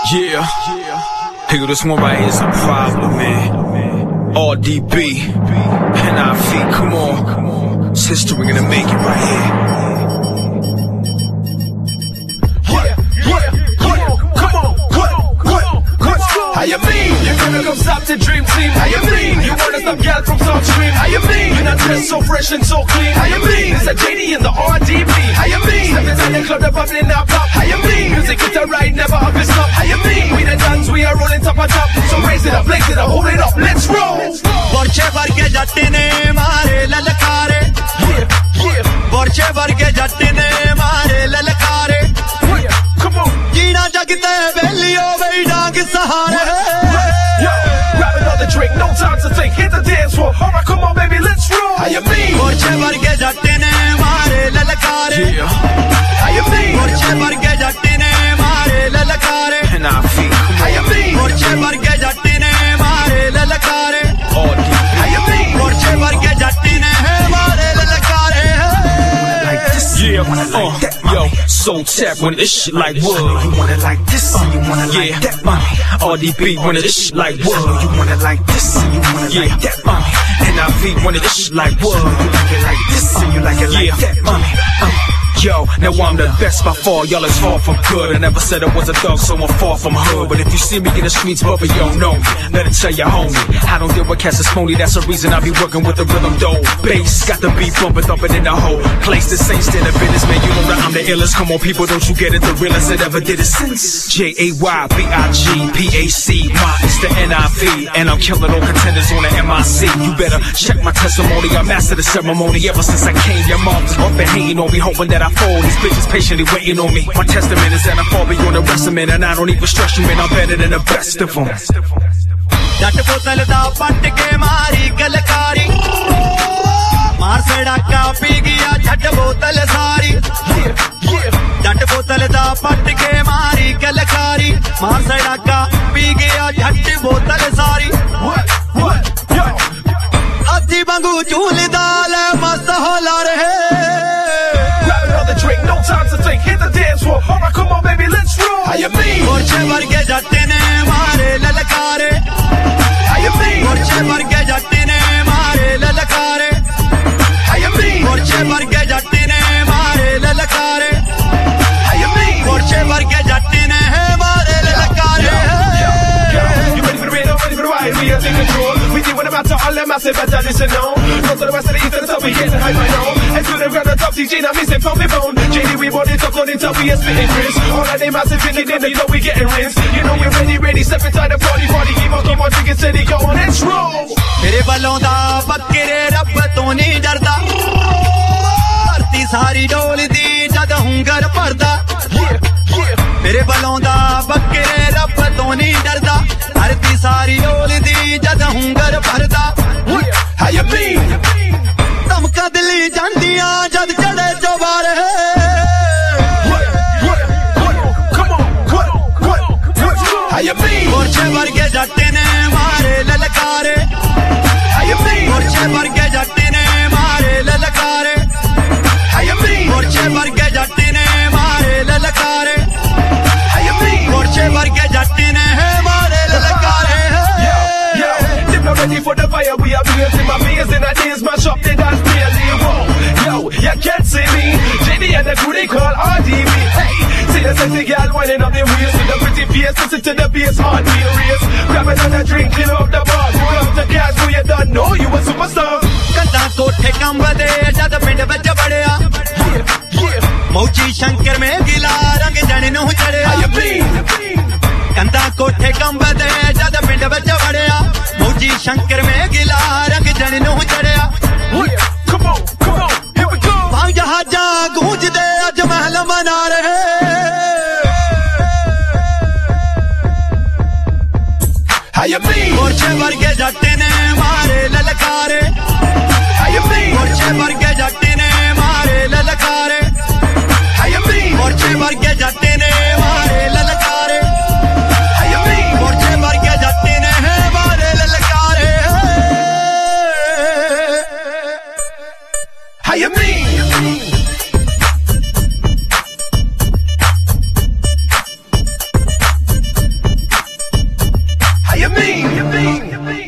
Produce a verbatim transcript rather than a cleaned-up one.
Yeah, hey, this one right here is a problem, man. R D B, N I V, come on. It's history, we're gonna make it right here. Yeah, yeah, come on, come on, come on, come on, come on. How you mean? You're gonna come stop the dream team? How you mean? You wanna stop gal from South Stream? How you mean? You're not dressed so fresh and so clean? How you mean? It's a J D in the R D B. How you mean? Step inside the club, the bubbling now pop. How you mean? Music get the right, never up and stop. How you mean? We the dance, we are rolling top on top. So raise it up, blaze it up, hold it up, let's roll. Borche varge jatte ne mare lalkare. Yeah, yeah. Borche varge jatte ne mare lalkare. Yeah, come on. Jeena jagte beliyo vei daag sahare. Yo, grab another drink, no time to think. Hit the dance floor. Alright, come on, baby, let's roll. How you mean? Borche varge jatte ne mare lalkare. Yeah. How you mean? Borche varge jatte ne mare lalkare. N I V, come on. How you mean? Borche varge jatte ne mare lalkare. R D B. How you mean? Borche varge jatte ne mare lalkare. Like this, yeah, uh, like that, yo, soul tap when this shit like wood. You want it like this, and you want it Yeah, like that, mommy. R D B when this shit like wood. You want it like this, and you want it Yeah, like that, mommy. N I V when this shit like wood. You like it like this, and you like it Yeah. like that, mommy. Uh. Yo, now I'm the best by far, y'all is far from good. I never said I was a thug, so I'm far from hood. But if you see me in the streets, brother, you don't know me. Let it tell your homie. I don't deal with cats that's phony, that's the reason I be working with the rhythm dough. Bass, got the beat bumping, thumping in the whole place. This ain't stand up business, man, you know that I'm the illest. Come on, people, don't you get it, the realest that ever did it since. J A Y B I G P A C, my, it's the N I V. And I'm killing all contenders on the M I C. You better check my testimony, I mastered the ceremony ever since I came. Your mom's up and hating on me, hoping that I fall. These bitches patiently waiting on me. My testament is that I fall beyond the rest of men, and I don't even stress you, man, I'm better than the best of them. Jat bottle da pat ke mari galkari. Maar sadaka pi gaya jat bottle sari. Jat bottle da pat ke mari galkari. Maar sadaka pi gaya jat bottle sari. What? What? Yo! Adi bangu chul dal mast hola rahe. Grab another drink, no time to think. Hit the dance floor. Alright, come on, baby, let's roll. How you mean? Borche varge jatte ne mare lalkare. How you mean? Borche varge jatte ne mare lalkare. How you mean? Borche varge jatte ne mare lalkare. How you mean? Borche varge jatte ne mare lalkare. You ready for the rhythm, ready for the ride? We are taking control. We do what about to all them massive better listen on. Go to the west of the east and the south, we getting high by now. And to the ground, the top, D J, now me say from me bone. J D, we bought it up on it up, we are spitting Chris. All of them massive in it, you know we getting rinsed. You know we're ready, ready, step inside the party, party. Keep on, keep on, drinking steady, go on, let's roll. मेरे बलों दा बकरे रब तो नहीं डरदा. धरती सारी डोलदी जद हुंगर भरदा. मेरे बलों दा बकरे रब तो नहीं डरदा. धरती सारी डोलदी जद हुंगर भरदा. How you mean? धमका दिली जांदियां जद चढ़े जोबार है. Come on, come on, come on. How you mean? Borche varge jatte ne mare lalkare. How you mean? Borche varge jatte ne mare lalkare. How you mean? Borche varge jatte ne mare lalkare. How you mean? Borche varge jatte ne mare lalkare. Yo, yo, if not ready for the fire, we are blazing my beers and ideas, mash up the dance clearly. Whoa, yo, you can't see me. J D and the crew they call R D B. Hey, see the sexy girl winding up the wheels with the pretty face, listen to the bass, heart feel race. Grab another drink, clear up the bar, roll up the gas, so you don't know you a superstar. कंधा कोठे कंबदे जद पिंड विच बड़िया. मौची शंकर में गिला रंग जण नूं चढ़िया. How you mean? कंधा कोठे कंबदे जद पिंड विच बड़िया. मौची शंकर में गिला रंग जण नूं चढ़िया. Come on, come on, here we go. भांग जहाजा गूंजदे अज महल मना रहे. How you mean? Borche varge jatte ne mare lalkare. How you mean? Borche varge jatte ne mare lalkare. How you mean? Borche varge jatte ne mare lalkare. How you mean? Borche varge jatte ne mare lalkare. How you mean? you mean? You mean? You mean?